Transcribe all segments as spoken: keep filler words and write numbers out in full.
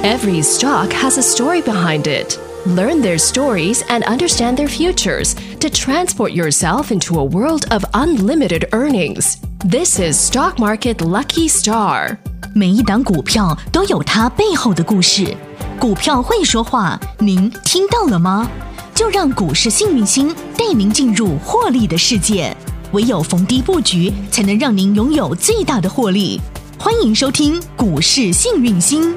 Every stock has a story behind it. Learn their stories and understand their futures to transport yourself into a world of unlimited earnings. This is Stock Market Lucky Star. 每一档股票都有它背后的故事，股票会说话，您听到了吗？就让股市幸运星带您进入获利的世界，唯有逢低布局，才能让您拥有最大的获利。欢迎收听股市幸运星。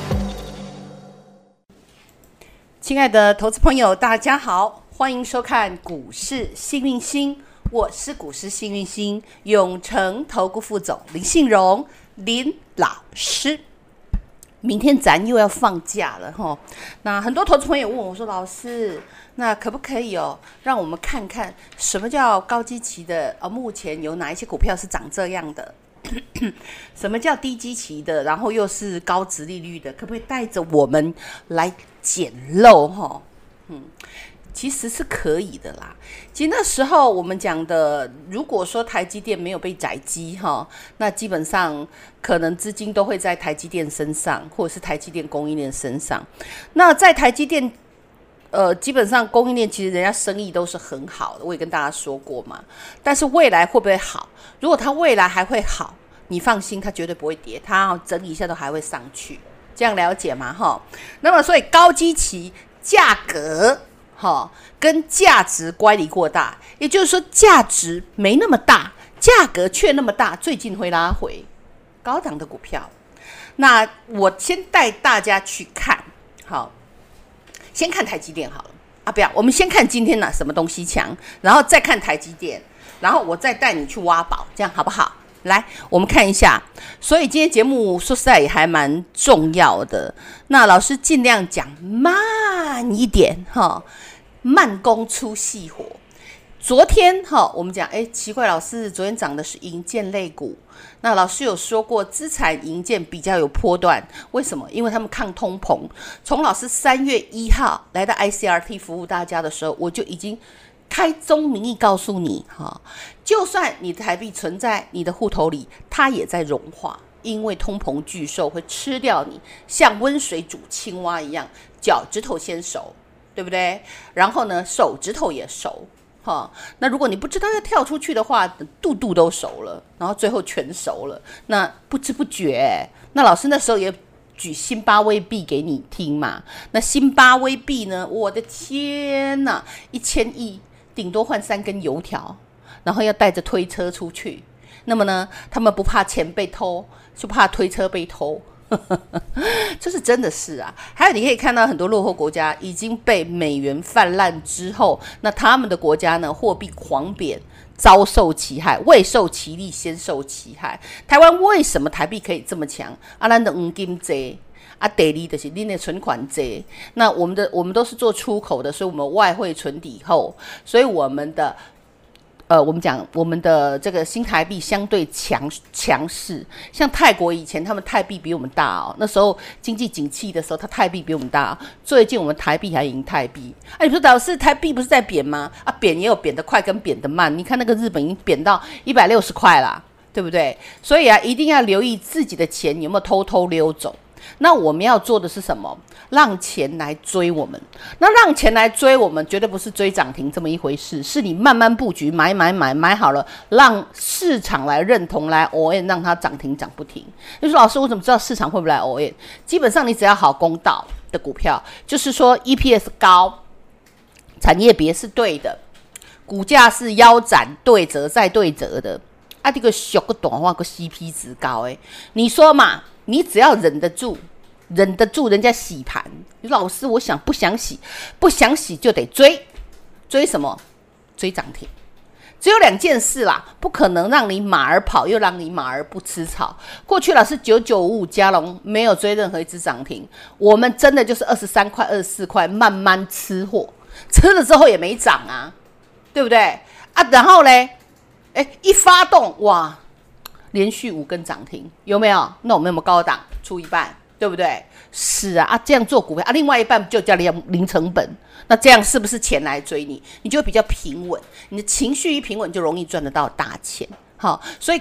亲爱的投资朋友，大家好，欢迎收看股市幸运星，我是股市幸运星永诚投顾副总林信荣林老师。明天咱又要放假了齁，那很多投资朋友问我说，老师，那可不可以哦，让我们看看什么叫高基期的、哦、目前有哪一些股票是长这样的，什么叫低基期的，然后又是高殖利率的，可不可以带着我们来捡漏齁？嗯，其实是可以的啦。其实那时候我们讲的，如果说台积电没有被宰基哈，那基本上可能资金都会在台积电身上，或者是台积电供应链身上。那在台积电，呃，基本上供应链其实人家生意都是很好的，我也跟大家说过嘛。但是未来会不会好？如果它未来还会好，你放心，它绝对不会跌，它整理一下都还会上去。这样了解吗？哈，那么所以高基期价格哈跟价值乖离过大，也就是说价值没那么大，价格却那么大，最近会拉回高档的股票。那我先带大家去看，好，先看台积电好了啊，不要，我们先看今天哪什么东西强，然后再看台积电，然后我再带你去挖宝，这样好不好？来，我们看一下。所以今天节目说实在也还蛮重要的。那老师尽量讲慢一点哈，慢工出细活。昨天哈，我们讲，哎，奇怪，老师昨天涨的是营建类股。那老师有说过，资产营建比较有波段，为什么？因为他们抗通膨。从老师三月一号来到 I C R T 服务大家的时候，我就已经开宗明义告诉你哈，就算你的台币存在你的户头里，它也在融化，因为通膨巨兽会吃掉你，像温水煮青蛙一样，脚趾头先熟，对不对？然后呢，手指头也熟哈。那如果你不知道要跳出去的话，肚肚都熟了，然后最后全熟了，那不知不觉，那老师那时候也举辛巴威币给你听嘛。那辛巴威币呢？我的天哪，一千亿。顶多换三根油条，然后要带着推车出去。那么呢，他们不怕钱被偷，就怕推车被偷。这是真的是啊。还有你可以看到很多落后国家已经被美元泛滥之后，那他们的国家呢，货币狂贬，遭受其害，未受其利先受其害。台湾为什么台币可以这么强？啊，咱的黄金多。啊，第二就是你的存款多，那我们的我们都是做出口的，所以我们外汇存底厚，所以我们的呃，我们讲我们的这个新台币相对强强势。像泰国以前他们泰币比我们大哦，那时候经济景气的时候，它泰币比我们大、哦。最近我们台币还赢泰币。啊，你说老师台币不是在贬吗？啊，贬也有贬得快跟贬得慢。你看那个日本已经贬到一百六十块啦，对不对？所以啊，一定要留意自己的钱有没有偷偷溜走。那我们要做的是什么？让钱来追我们。那让钱来追我们，绝对不是追涨停这么一回事，是你慢慢布局，买买买买好了，让市场来认同，来 all in， 让它涨停涨不停。你说老师，我怎么知道市场会不会来 all in？ 基本上你只要好公道的股票，就是说 E P S 高，产业别是对的，股价是腰斩对折再对折的，啊，这个小个短话个 C P 值高诶，你说嘛？你只要忍得住，忍得住人家洗盘。老师，我想不想洗，不想洗就得追，追什么？追涨停。只有两件事啦，不可能让你马儿跑，又让你马儿不吃草。过去老师九九五五嘉龙没有追任何一只涨停，我们真的就是二十三块、二十四块慢慢吃货，吃了之后也没涨啊，对不对啊？然后嘞，哎，一发动哇！连续五根涨停，有没有？那我们有没有高档出一半，对不对？是啊，啊这样做股票啊，另外一半就叫零成本。那这样是不是钱来追你？你就会比较平稳，你的情绪一平稳，就容易赚得到大钱。好，所以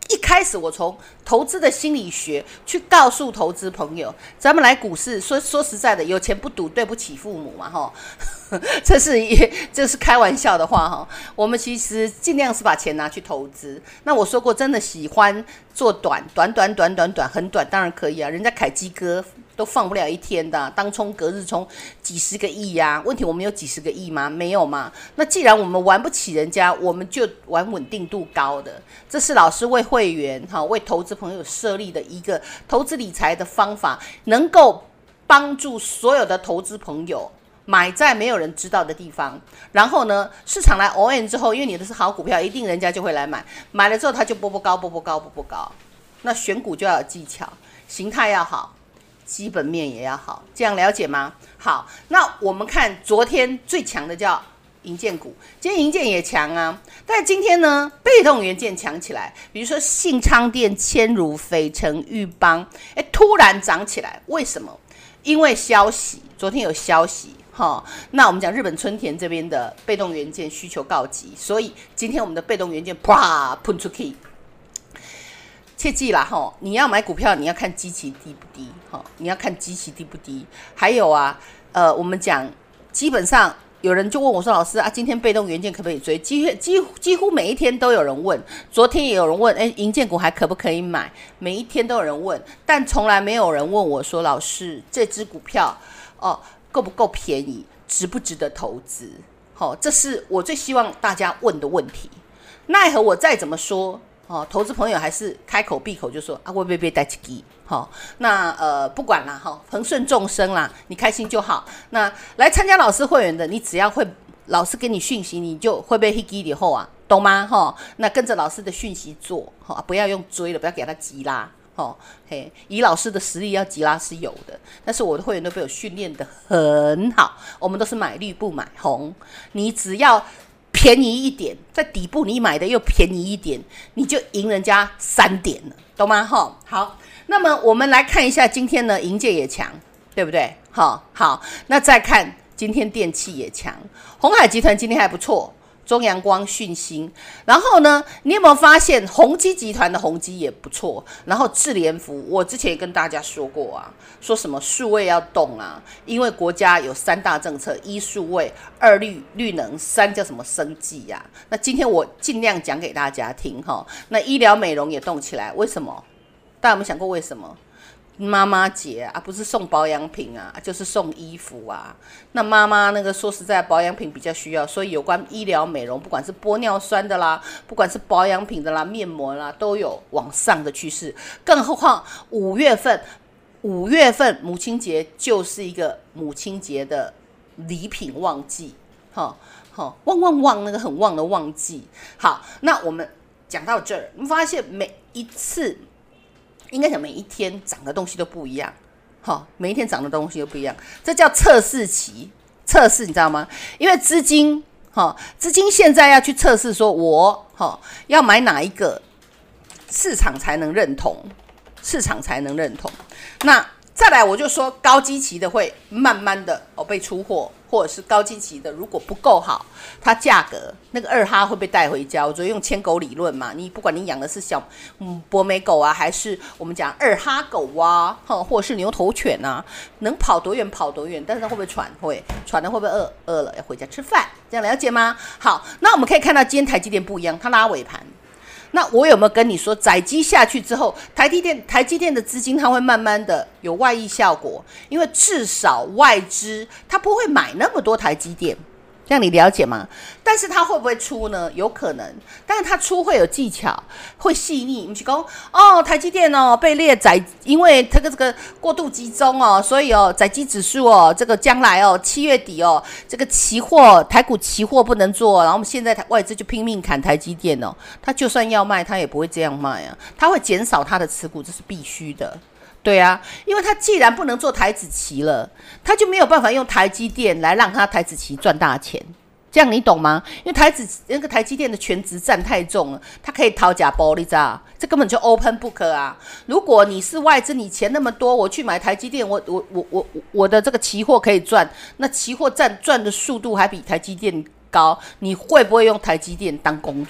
一开始我从投资的心理学去告诉投资朋友，咱们来股市，说说实在的，有钱不赌，对不起父母嘛，哈，这是这是开玩笑的话哈。我们其实尽量是把钱拿去投资。那我说过，真的喜欢做短短短短短短很短，当然可以啊，人家凯基哥都放不了一天的、啊，当冲隔日冲几十个亿呀、啊。问题我们有几十个亿吗？没有嘛。那既然我们玩不起人家，我们就玩稳定度高的。这是老师为会员哈、为投资朋友设立的一个投资理财的方法，能够帮助所有的投资朋友买在没有人知道的地方。然后呢，市场来 all in 之后，因为你的是好股票，一定人家就会来买，买了之后他就波波高，波波高，波波高。那选股就要有技巧，形态要好。基本面也要好，这样了解吗？好，那我们看昨天最强的叫营建股，今天营建也强啊，但今天呢，被动元件强起来，比如说信昌电、千如、斐城、裕邦，哎，突然涨起来，为什么？因为消息，昨天有消息哈。那我们讲日本春田这边的被动元件需求告急，所以今天我们的被动元件啪喷出去。切记啦哈，你要买股票，你要看基期低不低哈，你要看基期低不低。还有啊，呃，我们讲基本上有人就问我说，老师啊，今天被动元件可不可以追？几几几乎每一天都有人问，昨天也有人问，哎，营建股还可不可以买？每一天都有人问，但从来没有人问我说，老师这只股票哦够不够便宜，值不值得投资？好、哦，这是我最希望大家问的问题。奈何我再怎么说。哦，投资朋友还是开口闭口就说啊，会不会被带起机？好，那呃不管啦，哈，恒顺众生啦，你开心就好。那来参加老师会员的，你只要会老师给你讯息，你就会被黑机以后啊，懂吗？哈，那跟着老师的讯息做，哈，不要用追了，不要给他急拉。哦，嘿，以老师的实力要急拉是有的，但是我的会员都被我训练得很好，我们都是买绿不买红，你只要。便宜一点，在底部你买的又便宜一点，你就赢人家三点了，懂吗？哈，好，那么我们来看一下今天呢，营建也强，对不对？好，好，那再看今天电器也强，鸿海集团今天还不错，中阳光、讯芯，然后呢，你有没有发现宏基集团的宏基也不错？然后智联福，我之前也跟大家说过啊，说什么数位要动啊，因为国家有三大政策：一数位，二绿绿能，三叫什么生技呀、啊？那今天我尽量讲给大家听哈。那医疗美容也动起来，为什么？大家有没有想过为什么？妈妈节啊，不是送保养品啊，就是送衣服啊。那妈妈那个说实在，保养品比较需要，所以有关医疗美容，不管是玻尿酸的啦，不管是保养品的啦、面膜啦，都有往上的趋势。更何况五月份，五月份母亲节就是一个母亲节的礼品旺季，哈，哈，旺旺旺，那个很旺的旺季。好，那我们讲到这儿，你发现每一次。应该讲每一天涨的东西都不一样，好，每一天涨的东西都不一样，这叫测试期，测试你知道吗？因为资金，哈，资金现在要去测试，说我，哈，要买哪一个，市场才能认同，市场才能认同。那再来，我就说高基期的会慢慢的哦被出货，或者是高基期的如果不够好，它价格那个二哈会被带回家。我觉得用牵狗理论嘛，你不管你养的是小嗯博美狗啊，还是我们讲二哈狗啊，或者是牛头犬啊，能跑多远跑多远，但是它会不会喘？会，喘了会不会饿？饿了要回家吃饭，这样了解吗？好，那我们可以看到今天台积电不一样，它拉尾盘。那我有没有跟你说，载机下去之后，台积电台积电的资金它会慢慢的有外溢效果，因为至少外资它不会买那么多台积电，这样你了解吗？但是它会不会出呢？有可能，但是它出会有技巧，会细腻。不是说哦，台积电哦被列载，因为这个这个过度集中哦，所以哦载机指数哦，这个将来哦七月底哦，这个期货台股期货不能做，然后我们现在外资就拼命砍台积电哦，他就算要卖，他也不会这样卖啊，他会减少他的持股，这是必须的。对啊，因为他既然不能做台指期了，他就没有办法用台积电来让他台指期赚大钱，这样你懂吗？因为台指那个台积电的权值占太重了，它可以掏假包，你知道？这根本就 open book 啊！如果你是外资，你钱那么多，我去买台积电，我我我我我的这个期货可以赚，那期货占赚的速度还比台积电高，你会不会用台积电当工具？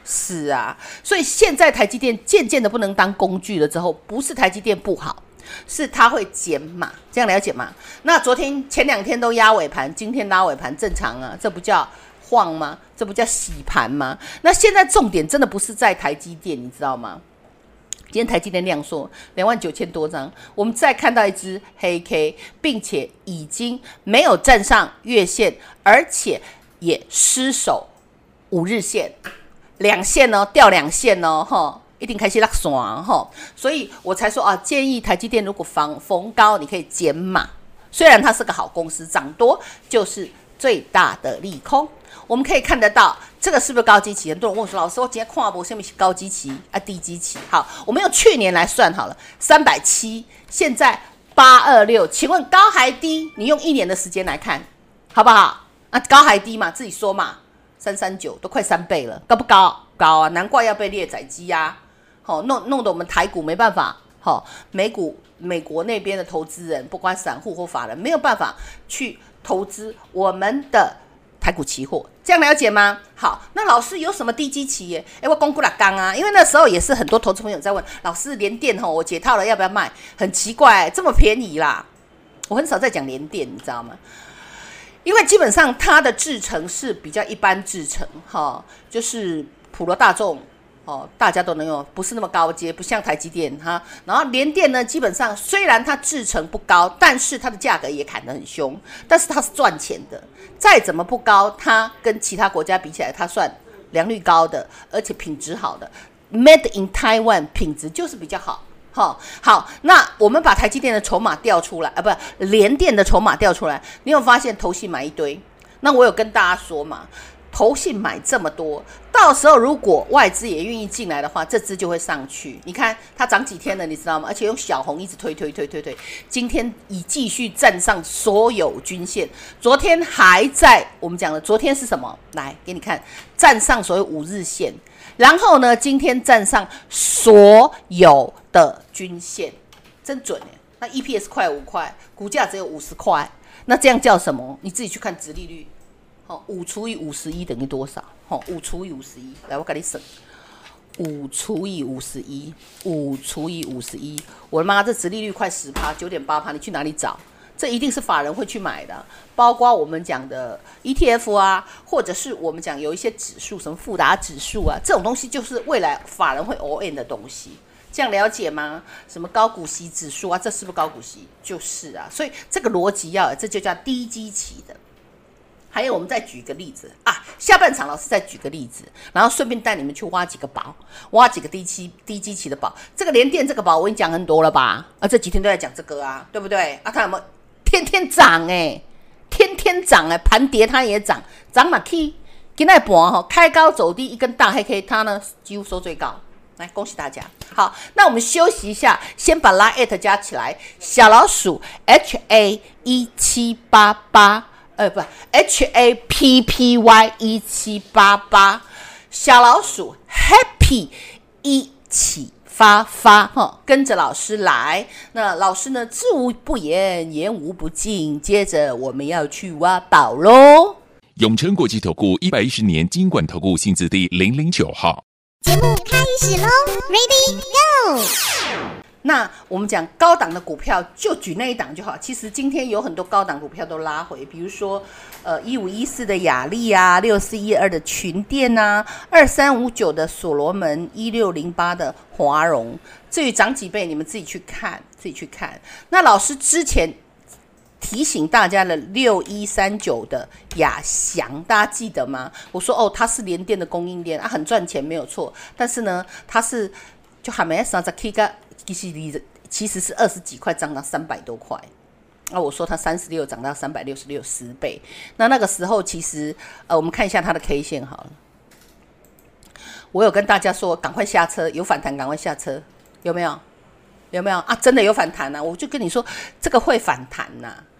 是啊，所以现在台积电渐渐的不能当工具了之后，不是台积电不好，是它会减码，这样了解吗？那昨天前两天都压尾盘，今天拉尾盘正常啊，这不叫晃吗？这不叫洗盘吗？那现在重点真的不是在台积电，你知道吗？今天台积电量缩两万九千多张，我们再看到一只黑 K， 并且已经没有站上月线，而且也失守五日线，两线哦，掉两线哦，哈，一定开始落线哈，所以我才说啊，建议台积电如果逢逢高，你可以减码。虽然它是个好公司，涨多就是最大的利空。我们可以看得到，这个是不是高基期？很多人问我说：“老师，我今天看不是不是高基期啊，低基期？”好，我们用去年来算好了，三百七，现在八二六，请问高还低？你用一年的时间来看，好不好？啊，高还低嘛，自己说嘛，三三九都快三倍了，高不高？高啊，难怪要被列载机啊，好、哦，弄弄得我们台股没办法，好、哦，美股美国那边的投资人，不管散户或法人，没有办法去投资我们的台股期货，这样了解吗？好，那老师有什么低基期耶？哎，我公布了刚啊，因为那时候也是很多投资朋友在问老师，联电吼我解套了要不要卖？很奇怪，这么便宜啦！我很少在讲联电，你知道吗？因为基本上它的制程是比较一般制程，哈，就是普罗大众。哦，大家都能用，不是那么高阶，不像台积电哈。然后联电呢，基本上虽然它制程不高，但是它的价格也砍得很凶，但是它是赚钱的。再怎么不高，它跟其他国家比起来，它算良率高的，而且品质好的。Made in Taiwan 品质就是比较好。好，好，那我们把台积电的筹码调出来，啊，不，联电的筹码调出来，你有发现投信买一堆？那我有跟大家说嘛。投信买这么多，到时候如果外资也愿意进来的话，这支就会上去。你看它涨几天了，你知道吗？而且用小红一直推推推推推，今天已继续站上所有均线。昨天还在我们讲的，昨天是什么？来给你看，站上所有五日线，然后呢，今天站上所有的均线，真准耶。那 E P S 快五块，股价只有五十块，那这样叫什么？你自己去看殖利率。五除以五十一等于多少？五除以五十一，来我给你省。五除以五十一，五除以五十一，我的妈，这殖利率快十趴，九点八趴，你去哪里找？这一定是法人会去买的，包括我们讲的 E T F 啊，或者是我们讲有一些指数，什么富达指数啊，这种东西就是未来法人会 all in 的东西。这样了解吗？什么高股息指数啊，这是不是高股息？就是啊，所以这个逻辑要有，这就叫低基期的。还有，我们再举一个例子啊，下半场老师再举个例子，然后顺便带你们去挖几个宝，挖几个低基低基期的宝。这个联电这个宝我已经讲很多了吧？啊，这几天都在讲这个啊，对不对？啊，它有没有天天涨哎、欸？天天涨哎、欸，盘跌它也涨，涨嘛 K， 今天盘哈开高走低，一根大黑 K， 它呢几乎收最高。来，恭喜大家！好，那我们休息一下，先把 Line@ 加起来，小老鼠 H A 一七八八。呃不 ，H A P P Y 一七八八，小老鼠 Happy 一起发发哈，跟着老师来。那老师呢，知无不言，言无不尽。接着我们要去挖宝喽。 永诚国际投顾一百一十年金管投顾新字第零零九号。 节目开始喽 ，Ready Go！ 那我们讲高档的股票，就举那一档就好。其实今天有很多高档股票都拉回，比如说，呃，一五一四的雅力啊，六四一二的群电啊，二三五九的所罗门，一六零八的华荣。至于涨几倍，你们自己去看，自己去看。那老师之前提醒大家的六一三九的亚翔，大家记得吗？我说哦，它是联电的供应链啊，很赚钱没有错，但是呢，它是就还没三十 K 个。其实其实是二十几块涨到三百多块，那、啊、我说它三十六涨到三百六十六，十倍。那那个时候其实呃，我们看一下它的 K 线好了。我有跟大家说，赶快下车，有反弹赶快下车，有没有？有没有啊？真的有反弹啊！我就跟你说，这个会反弹呐、啊。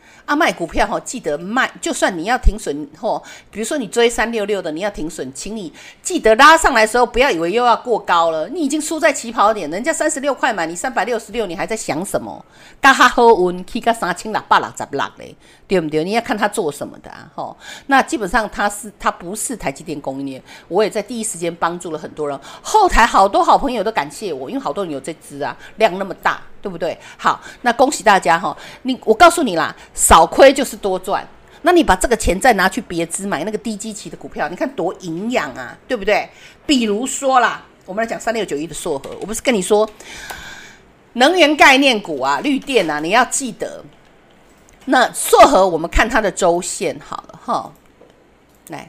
啊，卖股票哈，记得卖，就算你要停损吼，比如说你追三六六的，你要停损，请你记得拉上来的时候，不要以为又要过高了，你已经输在起跑点，人家三十六块买，你三百六十六，你还在想什么？嘎哈好运，去个三千六百六十六嘞，对不对？你要看他做什么的啊，吼。那基本上他是他不是台积电供应链，我也在第一时间帮助了很多人，后台好多好朋友都感谢我，因为好多人有这支啊，量那么大。对不对？好，那恭喜大家哈！你我告诉你啦，少亏就是多赚。那你把这个钱再拿去别支买那个低基期的股票，你看多营养啊，对不对？比如说啦，我们来讲三六九一的硕禾，我不是跟你说能源概念股啊，绿电啊，你要记得。那硕禾我们看它的周线好了哈，来，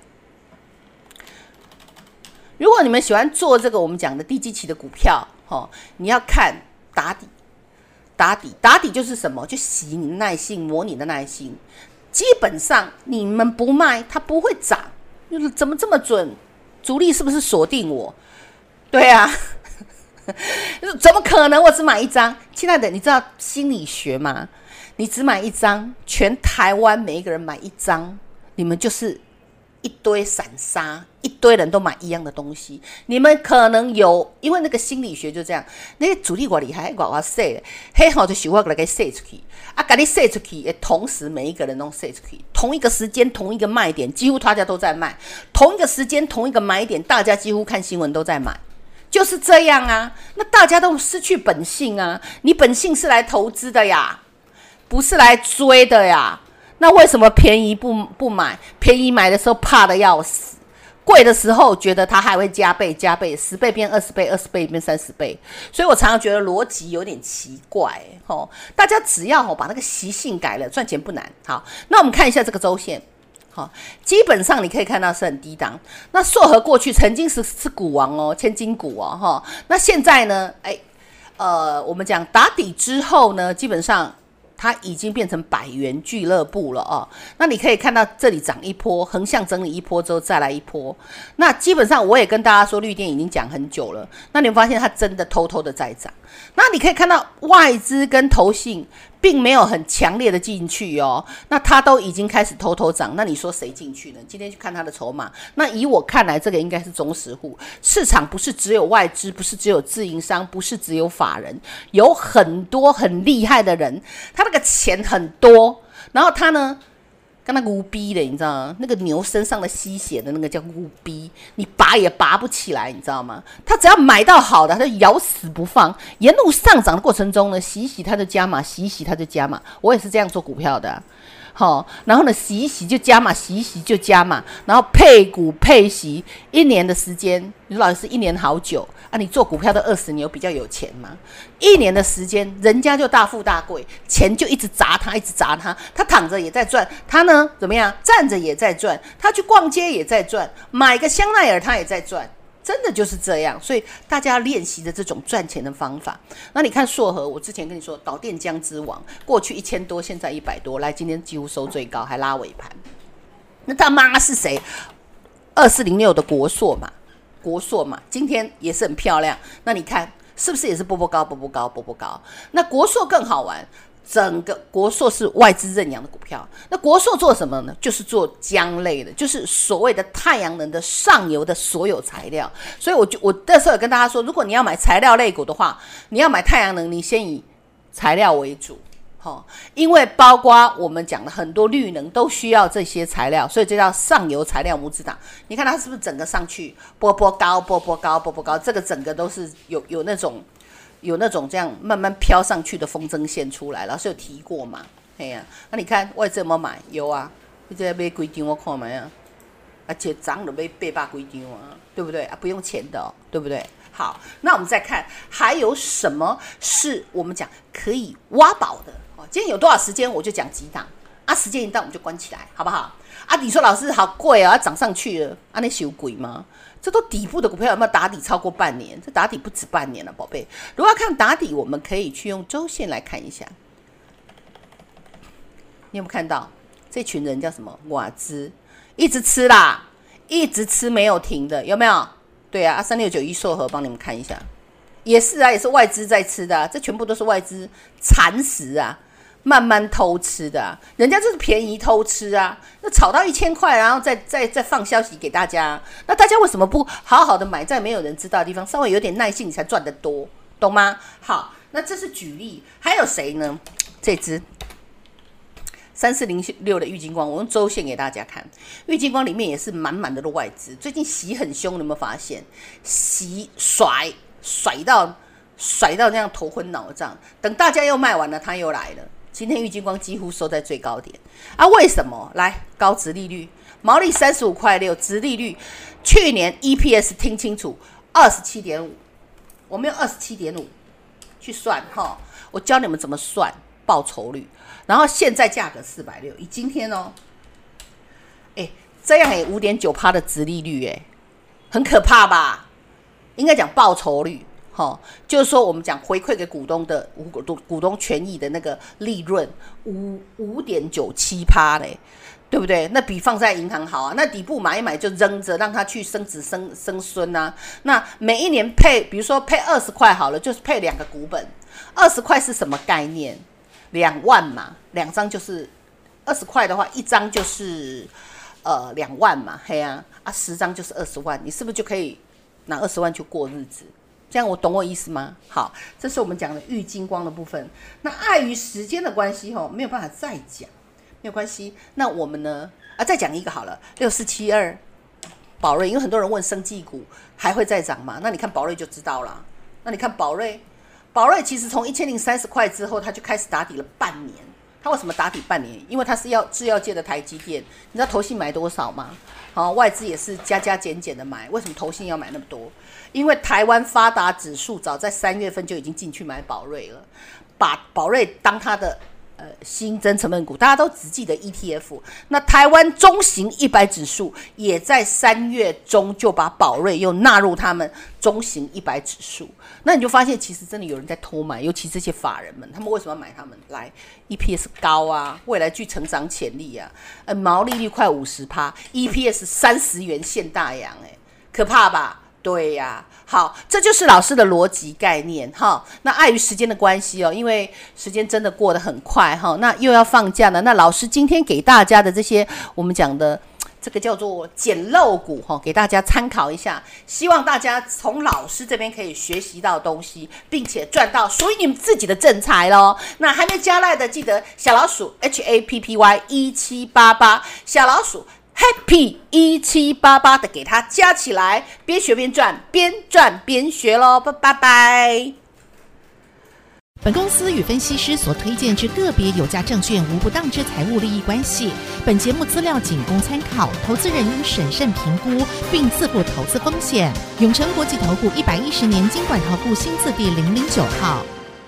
如果你们喜欢做这个我们讲的低基期的股票，哈，你要看打底。打底，打底就是什么？就洗你的耐性，磨你的耐性。基本上你们不卖，它不会涨。就是怎么这么准？主力是不是锁定我？对啊，怎么可能？我只买一张，亲爱的，你知道心理学吗？你只买一张，全台湾每一个人买一张，你们就是一堆散沙，一堆人都买一样的东西，你们可能有，因为那个心理学就这样，那个主力我厉害，我我洗，黑好就是我给它洗出去，啊，给你洗出去，同时每一个人都洗出去，同一个时间，同一个卖点，几乎大家都在卖，同一个时间，同一个买点，大家几乎看新闻都在买，就是这样啊。那大家都失去本性啊，你本性是来投资的呀，不是来追的呀。那为什么便宜不不买？便宜买的时候怕的要死，贵的时候觉得它还会加倍加倍，十倍变二十倍，二十倍变三十倍。所以我常常觉得逻辑有点奇怪，吼，大家只要吼把那个习性改了，赚钱不难。好，那我们看一下这个周线，好，基本上你可以看到是很低档。那硕禾过去曾经是是股王哦，千金股哦，哈。那现在呢，哎，呃，我们讲打底之后呢，基本上。它已经变成百元俱乐部了哦。那你可以看到这里涨一波，横向整理一波之后再来一波。那基本上我也跟大家说，绿电已经讲很久了。那你们发现它真的偷偷的在涨。那你可以看到外资跟投信并没有很强烈的进去哦，那它都已经开始偷偷涨。那你说谁进去呢？今天去看它的筹码。那以我看来，这个应该是中实户市场，不是只有外资，不是只有自营商，不是只有法人，有很多很厉害的人，他那个钱很多，然后他呢？跟那个乌逼的，你知道吗？那个牛身上的吸血的那个叫乌逼，你拔也拔不起来，你知道吗？他只要买到好的，他就咬死不放。沿路上涨的过程中呢，洗一洗他就加码，洗一洗他就加码。我也是这样做股票的、啊，好、哦，然后呢，洗一洗就加码，洗一洗就加码，然后配股配息，一年的时间，你说老师一年好久啊？你做股票都二十年，有比较有钱吗？一年的时间，人家就大富大贵，钱就一直砸他，一直砸他，他躺着也在赚，他呢怎么样？站着也在赚，他去逛街也在赚，买个香奈儿他也在赚。真的就是这样，所以大家要练习的这种赚钱的方法。那你看硕禾，我之前跟你说导电浆之王，过去一千多，现在一百多，来今天几乎收最高，还拉尾盘。那他妈是谁？二四零六的国硕嘛，国硕嘛，今天也是很漂亮。那你看是不是也是波波高、波波高、波波高？那国硕更好玩。整个国硕是外资认养的股票，那国硕做什么呢？就是做浆类的，就是所谓的太阳能的上游的所有材料。所以我就我那时候有跟大家说，如果你要买材料类股的话，你要买太阳能，你先以材料为主，哦，因为包括我们讲的很多绿能都需要这些材料，所以这叫上游材料母子档。你看它是不是整个上去波波高、波波高、波波高，这个整个都是有有那种。有那种这样慢慢飘上去的风筝线出来，老师有提过嘛？哎呀、啊，那你看外资有没有买？有啊，你这买几张我看嘛呀？而且涨了买八百几张啊，对不对啊？不用钱的、哦，对不对？好，那我们再看还有什么是我们讲可以挖宝的？哦，今天有多少时间我就讲几档啊，时间一到我们就关起来，好不好？啊，你说老师好贵啊，涨上去了，啊，那修贵吗？这都底部的股票有没有打底超过半年？这打底不止半年了，宝贝。如果要看打底，我们可以去用周线来看一下。你有没有看到这群人叫什么？外资一直吃啦，一直吃没有停的，有没有？对啊，三六九一硕禾帮你们看一下，也是啊，也是外资在吃的、啊，这全部都是外资蚕食啊。 慢慢偷吃的啊，人家就是便宜偷吃啊，那炒到一千块，然后再再再放消息给大家，那大家为什么不好好的买在没有人知道的地方，稍微有点耐性，你才赚得多，懂吗？好，那这是举例，还有谁呢？这只三四零六的玉金光，我用周线给大家看，玉金光里面也是满满的都外资，最近洗很凶，你有没有发现？洗甩甩到甩到那样头昏脑胀，等大家又卖完了，它又来了。今天玉金光几乎收在最高点啊？为什么？来，高殖利率，毛利三十五块六，殖利率，去年 E P S 听清楚，二十七点五，我们用二十七点五去算哈，我教你们怎么算报酬率，然后现在价格四百六，以今天哦，哎，这样也五点九趴的殖利率，哎，很可怕吧？应该讲报酬率。哦，就是说我们讲回馈给股东的股东股东权益的那个利润五五点九七趴嘞，对不对？那比放在银行好啊。那底部买一买就扔着，让他去生子生生孙啊。那每一年配，比如说配二十块好了，就是配两个股本。二十块是什么概念？两万嘛，两张就是二十块的话，一张就是呃两万嘛，嘿啊啊，十张就是二十万，你是不是就可以拿二十万去过日子？这样我懂我意思吗？好，这是我们讲的玉金光的部分。那碍于时间的关系，吼，没有办法再讲，没有关系。那我们呢？啊，再讲一个好了，六四七二宝瑞，因为很多人问生技股还会再涨吗？那你看宝瑞就知道了。那你看宝瑞，宝瑞其实从一千零三十块之后，它就开始打底了半年。它为什么打底半年？因为它是要制药界的台积电，你知道投信买多少吗？好，外资也是加加减减的买。为什么投信要买那么多？因为台湾发达指数早在三月份就已经进去买宝瑞了，把宝瑞当它的呃新增成分股，大家都只记得 E T F。那台湾中型一百指数也在三月中就把宝瑞又纳入他们中型一百指数。那你就发现，其实真的有人在偷买，尤其这些法人们，他们为什么要买他们？来 ，E P S 高啊，未来具成长潜力啊，呃，毛利率快五十趴 ，E P S 三十元现大洋，哎，可怕吧？对呀、啊，好，这就是老师的逻辑概念哈。那碍于时间的关系哦，因为时间真的过得很快哈，那又要放假了。那老师今天给大家的这些我们讲的这个叫做捡漏股哈，给大家参考一下，希望大家从老师这边可以学习到东西，并且赚到属于你们自己的正财咯。那还没加赖的，记得小老鼠 H A P P Y 一七八八，小老鼠。Happy 一七八八的给它加起来，边学边赚，边赚边学咯，拜拜。 本公司与分析师所推荐之个别有价证券无不当之财务利益关系。本节目资料仅供参考，投资人应审慎评估并自负投资风险。永诚国际投顾一百一十年金管投顾新字第零零九号。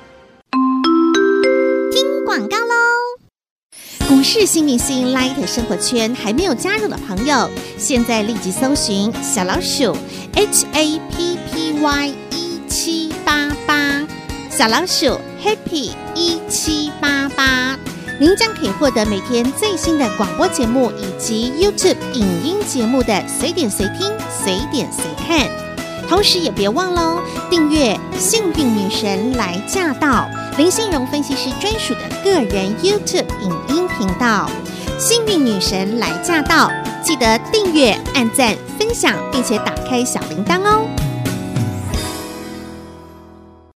听广告喽！股市新明星 Light 生活圈还没有加入的朋友，现在立即搜寻小老鼠 H A P P Y 一七八八，小老鼠 Happy 一七八八，您将可以获得每天最新的广播节目以及 YouTube 影音节目的随点随听、随点随看。同时也别忘喽，订阅幸运女神来驾到林信荣分析师专属的个人 YouTube 影音频道幸运女神来驾到，记得订阅、按赞、分享，并且打开小铃铛哦。